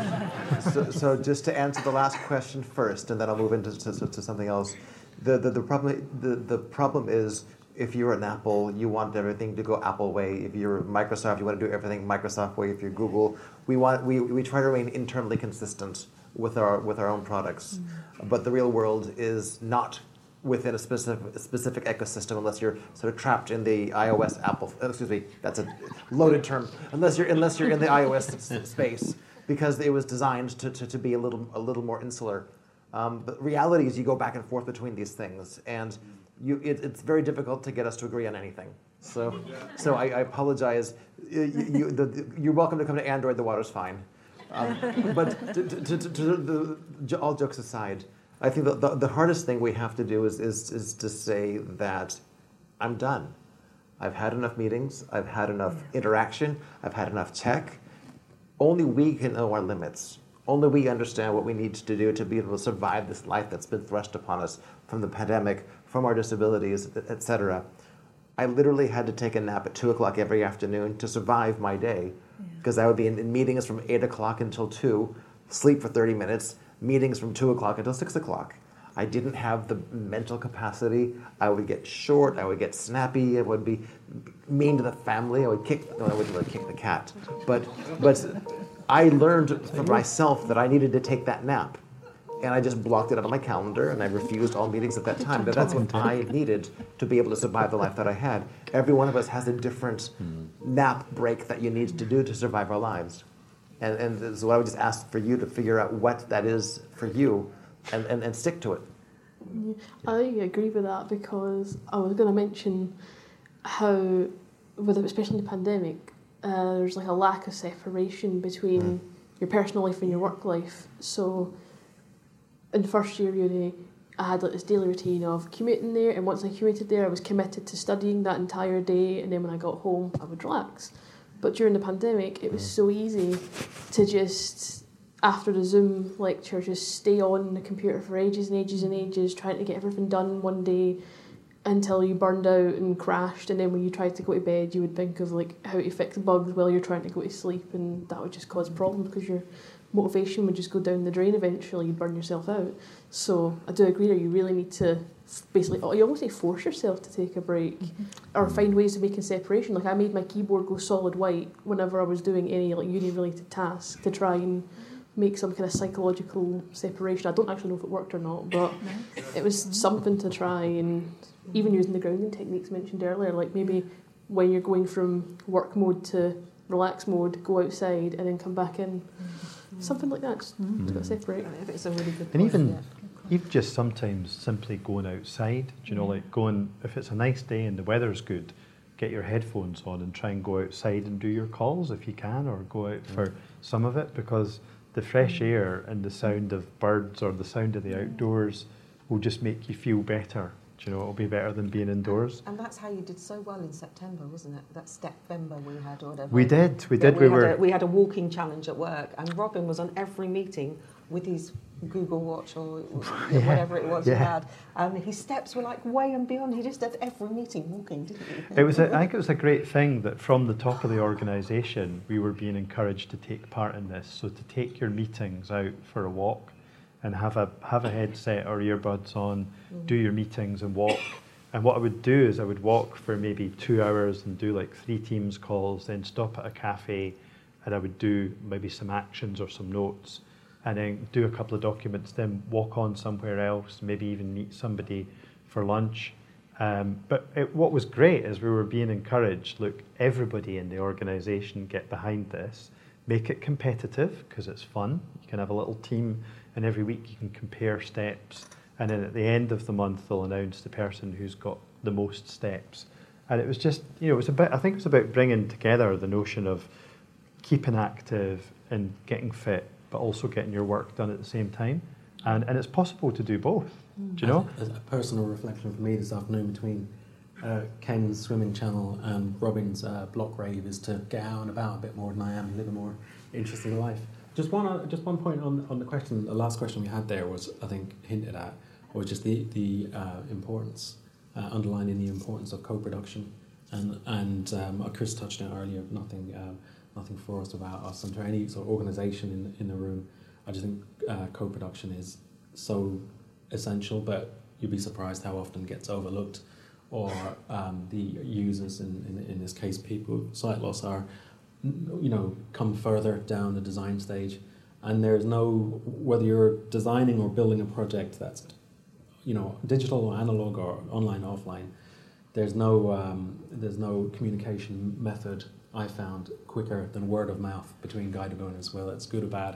so, so just to answer the last question first, and then I'll move into to, to, to something else. The, the, the, problem, the, the problem is, if you're an Apple, you want everything to go Apple way. If you're Microsoft, you want to do everything Microsoft way. If you're Google, we want we, we try to remain internally consistent with our with our own products. Mm. But the real world is not within a specific specific ecosystem unless you're sort of trapped in the iOS Apple. Excuse me, that's a loaded term. Unless you're unless you're in the iOS s- space, because it was designed to, to, to be a little a little more insular. Um, but reality is you go back and forth between these things, and you, it, it's very difficult to get us to agree on anything. So, so I, I apologize. You, you, the, the, you're welcome to come to Android. The water's fine. Um, but to, to, to, to the, all jokes aside, I think the, the, the hardest thing we have to do is, is, is to say that I'm done. I've had enough meetings. I've had enough interaction. I've had enough tech. Only we can know our limits. Only we understand what we need to do to be able to survive this life that's been thrust upon us from the pandemic, from our disabilities, et cetera. I literally had to take a nap at two o'clock every afternoon to survive my day, because I would be in, in meetings from eight o'clock until two, sleep for thirty minutes, meetings from two o'clock until six o'clock. I didn't have the mental capacity. I would get short. I would get snappy. I would be mean to the family. I would kick. No, I wouldn't really kick the cat. But but I learned for myself that I needed to take that nap, and I just blocked it out of my calendar, and I refused all meetings at that time. But that's what I needed to be able to survive the life that I had. Every one of us has a different nap break that you need to do to survive our lives, and and so I would just ask for you to figure out what that is for you. And, and, and stick to it. Yeah, I agree with that, because I was going to mention how, with especially in the pandemic, uh, there's like a lack of separation between mm. your personal life and your work life. So in the first year of uni, I had like this daily routine of commuting there, and once I commuted there, I was committed to studying that entire day, and then when I got home, I would relax. But during the pandemic, it was mm. so easy to just, after the Zoom lecture, just stay on the computer for ages and ages and ages, trying to get everything done one day until you burned out and crashed, and then when you tried to go to bed, you would think of like how to fix bugs while you're trying to go to sleep, and that would just cause problems because your motivation would just go down the drain eventually. You'd burn yourself out. So I do agree that you really need to basically, you almost say force yourself to take a break, mm-hmm. or find ways of making separation. Like I made my keyboard go solid white whenever I was doing any like uni related tasks to try and make some kind of psychological separation. I don't actually know if it worked or not, but it was something to try. And even using the grounding techniques mentioned earlier, like maybe when you're going from work mode to relax mode, go outside and then come back in. Mm-hmm. Something like that, just mm-hmm. to separate. I think it's a really good point. And even, yeah. even just sometimes simply going outside, do you know, like going, if it's a nice day and the weather's good, get your headphones on and try and go outside and do your calls if you can, or go out for some of it, because the fresh air and the sound of birds or the sound of the outdoors will just make you feel better. Do you know, it'll be better than being indoors. And, and that's how you did so well in September, wasn't it? That Steptember we had, or whatever. We did, we did. Yeah, we, we, had were... a, we had a walking challenge at work, and Robin was on every meeting with his Google Watch or yeah, whatever it was yeah. he had. And his steps were like way and beyond. He just did every meeting walking, didn't he? It was a, I think it was a great thing that from the top of the organisation, we were being encouraged to take part in this. So to take your meetings out for a walk and have a have a headset or earbuds on, mm. do your meetings and walk. And what I would do is I would walk for maybe two hours and do like three Teams calls, then stop at a cafe, and I would do maybe some actions or some notes, and then do a couple of documents, then walk on somewhere else, maybe even meet somebody for lunch. Um, but it, what was great is we were being encouraged, look, everybody in the organisation get behind this, make it competitive because it's fun. You can have a little team, and every week you can compare steps. And then at the end of the month, they'll announce the person who's got the most steps. And it was just, you know, it was about, I think it was about bringing together the notion of keeping active and getting fit, but also getting your work done at the same time. And and it's possible to do both, mm. do you know? A, a personal reflection for me this afternoon between uh, Ken's swimming channel and Robin's uh, block rave is to get out and about a bit more than I am, live a more interesting life. Just one, uh, just one point on on the question. The last question we had there was, I think, hinted at, was just the the uh, importance, uh, underlining the importance of co-production, and and um, Chris touched on it earlier. Nothing, um, nothing for us about us, and to any sort of organisation in in the room, I just think uh, co-production is so essential. But you'd be surprised how often it gets overlooked, or um, the users, in, in in this case, people with sight loss, are, you know, come further down the design stage, and there's no, whether you're designing or building a project that's, you know, digital or analog or online, offline, there's no um, there's no communication method I found quicker than word of mouth between guided owners, whether it's good or bad.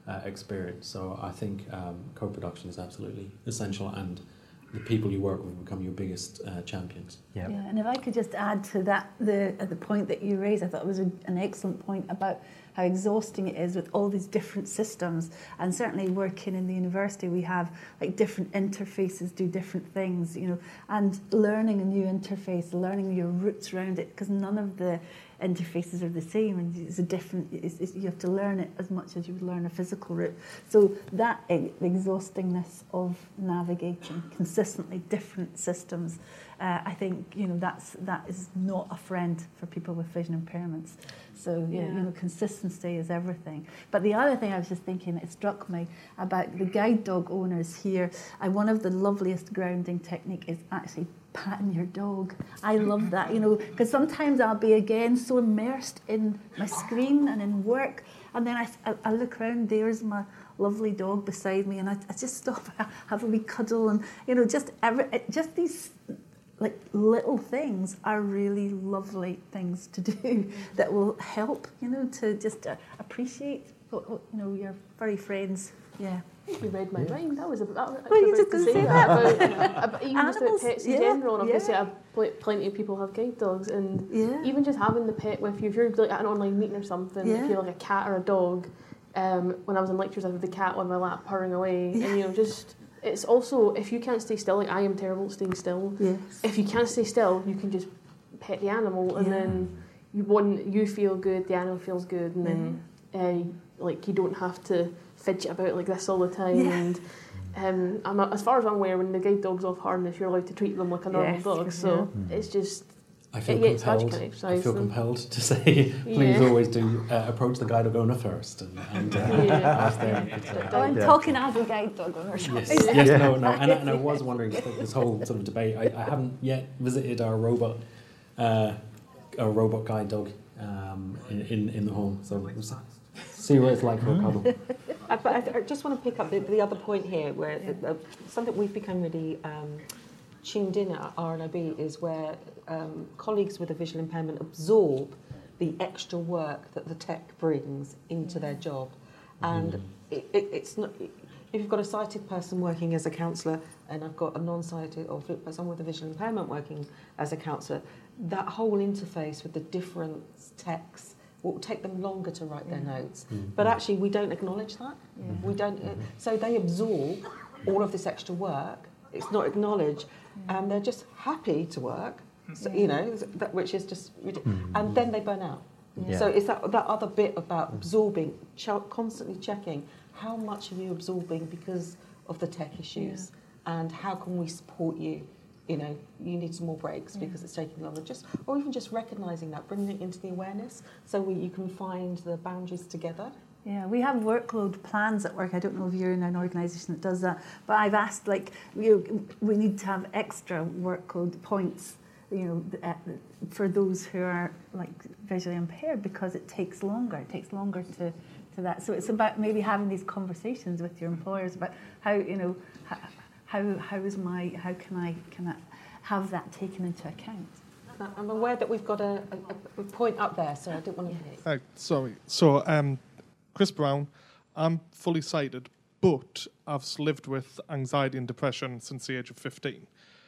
uh, experience. So I think um, co-production is absolutely essential, and the people you work with become your biggest uh, champions. Yep. Yeah, and if I could just add to that, the uh, the point that you raised, I thought it was a, an excellent point about how exhausting it is with all these different systems. And certainly working in the university, we have like different interfaces do different things, you know, and learning a new interface, learning your roots around it, because none of the interfaces are the same, and it's a different. It's, it's, you have to learn it as much as you would learn a physical route. So that uh, the exhaustingness of navigating consistently different systems, uh, I think you know that's that is not a friend for people with vision impairments. So yeah. you know, consistency is everything. But the other thing I was just thinking, it struck me about the guide dog owners here. And one of the loveliest grounding technique is actually patting your dog. I love that, you know, because sometimes I'll be again so immersed in my screen and in work, and then I, I, I look around, there's my lovely dog beside me, and I, I just stop, have a wee cuddle, and you know, just every, just these like little things are really lovely things to do that will help, you know, to just uh, appreciate, what, what, you know, your furry friends. Yeah. You read my yeah. mind. That was about. That was Well, you about just to gonna say say that that. about, about even just about Animals, pets in yeah, general. And obviously, yeah. I've pl- plenty of people have guide dogs, and Yeah. even just having the pet with you. If you're like at an online meeting or something, Yeah. if you're like a cat or a dog. Um, when I was in lectures, I had the cat on my lap purring away, Yeah. and you know, just it's also if you can't stay still. Like I am terrible at staying still. Yes. If you can't stay still, you can just pet the animal, and Yeah. then you one you feel good, the animal feels good, and then uh, like you don't have to fidget about like this all the time. Yeah. And um, I'm not, as far as I'm aware, when the guide dog's off harness, you're allowed to treat them like a normal Yes, dog. So yeah. it's just I feel yeah, it's compelled. magic I exercise feel and- compelled to say, please Yeah. always do uh, approach the guide dog owner first, and, and uh, Yeah. ask them. Oh, I'm Yeah. talking as a guide dog owner. Yes, sorry. yes, Yeah. no, no, and, I- and I was wondering this whole sort of debate. I, I haven't yet visited our robot, uh, our robot guide dog um, in, in in the home, so we'll s- see what it's like for a couple. Uh, but I, I just want to pick up the, the other point here, where uh, uh, something we've become really um, tuned in at R N I B is where um, colleagues with a visual impairment absorb the extra work that the tech brings into their job, and it, it, it's not. If you've got a sighted person working as a counsellor, and I've got a non-sighted or someone with a visual impairment working as a counsellor, that whole interface with the different techs will take them longer to write their notes. Mm. But actually, we don't acknowledge that. Yeah. We don't. Uh, so they absorb all of this extra work. It's not acknowledged, and they're just happy to work. So, you know, that, which is just, and then they burn out. Yeah. So it's that that other bit about absorbing, ch- constantly checking how much are you absorbing because of the tech issues, and how can we support you. You know, you need some more breaks because it's taking longer. Just, or even just recognising that, bringing it into the awareness, so we, you can find the boundaries together. Yeah, we have workload plans at work. I don't know if you're in an organisation that does that, but I've asked, like, you, we need to have extra workload points, you know, uh, for those who are like visually impaired, because it takes longer. It takes longer to, to that. So it's about maybe having these conversations with your employers about how, you know, how how, how is my how can I can I have that taken into account. I'm aware that we've got a, a, a point up there, so I didn't want to. Yes. Uh, sorry. So, um, Chris Brown, I'm fully sighted, but I've lived with anxiety and depression since the age of fifteen.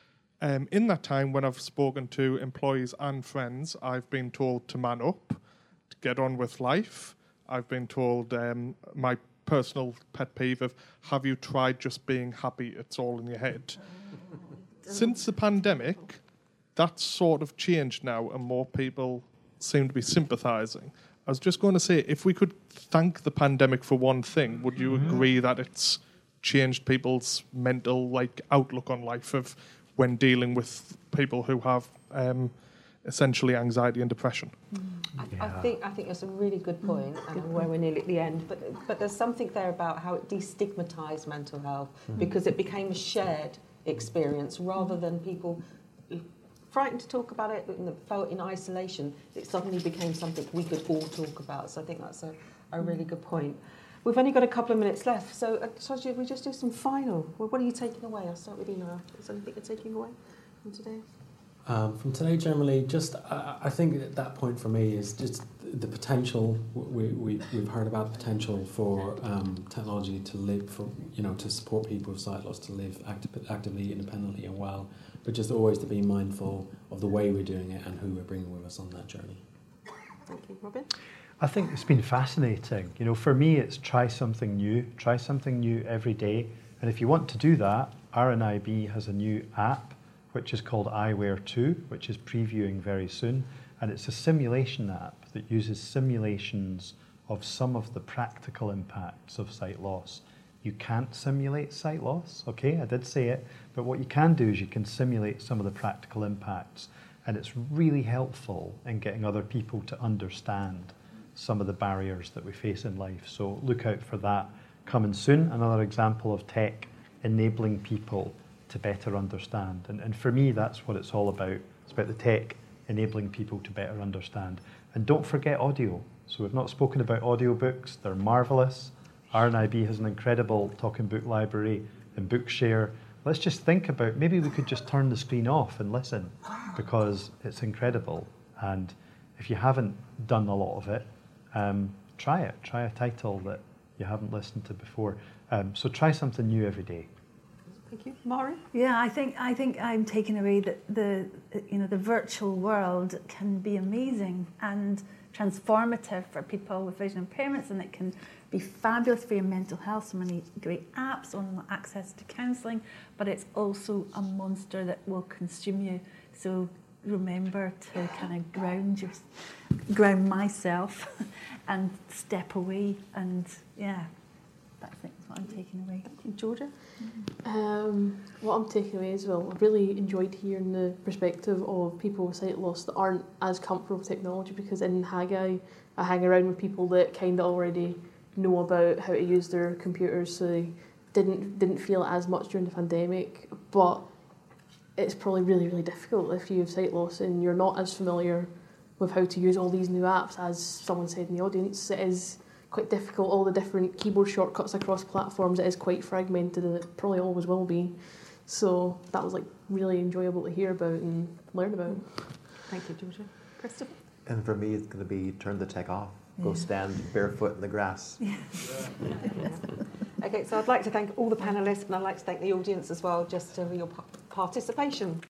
Um, in that time, when I've spoken to employees and friends, I've been told to man up, to get on with life. I've been told um, my personal pet peeve of, have you tried just being happy? It's all in your head. Since the pandemic, that's sort of changed now, and more people seem to be sympathising. I was just going to say, if we could thank the pandemic for one thing, would you Mm-hmm. agree that it's changed people's mental like outlook on life of when dealing with people who have um, essentially anxiety and depression? I, I Yeah. think I think that's a really good point, and I'm aware we're nearly at the end. But but there's something there about how it destigmatised mental health because it became a shared experience rather than people frightened to talk about it and felt in isolation. It suddenly became something we could all talk about. So I think that's a, a really good point. We've only got a couple of minutes left, so uh, so should we just do some final? Well, what are you taking away? I'll start with you now. Is there anything you're taking away from today? Um, from today, generally, just uh, I think at that point for me is just the potential. We, we we've heard about the potential for um, technology to live, for you know, to support people with sight loss to live acti- actively, independently, and well. But just always to be mindful of the way we're doing it and who we're bringing with us on that journey. Thank you, Robin. I think it's been fascinating. You know, for me, it's try something new. Try something new every day. And if you want to do that, R N I B has a new app, which is called iWear two, which is previewing very soon. And it's a simulation app that uses simulations of some of the practical impacts of sight loss. You can't simulate sight loss, okay, I did say it, but what you can do is you can simulate some of the practical impacts, and it's really helpful in getting other people to understand some of the barriers that we face in life. So look out for that coming soon. Another example of tech enabling people to better understand. And, and for me, that's what it's all about. It's about the tech enabling people to better understand. And don't forget audio. So we've not spoken about audiobooks. They're marvellous. R N I B has an incredible talking book library and Bookshare. Let's just think about, maybe we could just turn the screen off and listen, because it's incredible. And if you haven't done a lot of it, um, try it. Try a title that you haven't listened to before. Um, so try something new every day. Thank you. Mari? Yeah, I think I think I'm taking away that the you know the virtual world can be amazing and transformative for people with vision impairments, and it can be fabulous for your mental health. So many great apps on access to counselling, but it's also a monster that will consume you. So remember to kind of ground your, ground myself, and step away. And yeah, that's it. That's what I'm taking away. Thank you, Georgia. Um, what I'm taking away as well, I really enjoyed hearing the perspective of people with sight loss that aren't as comfortable with technology, because in Haggai I hang around with people that kind of already know about how to use their computers, so they didn't didn't feel it as much during the pandemic. But it's probably really, really difficult if you have sight loss and you're not as familiar with how to use all these new apps. As someone said in the audience, it is quite difficult, all the different keyboard shortcuts across platforms. It is quite fragmented, and it probably always will be. So that was like really enjoyable to hear about and learn about. Thank you, Georgia. Christopher? And for me, it's going to be turn the tech off. Go Yeah. stand barefoot in the grass. Yeah. Okay, so I'd like to thank all the panellists, and I'd like to thank the audience as well, just for your pa- participation.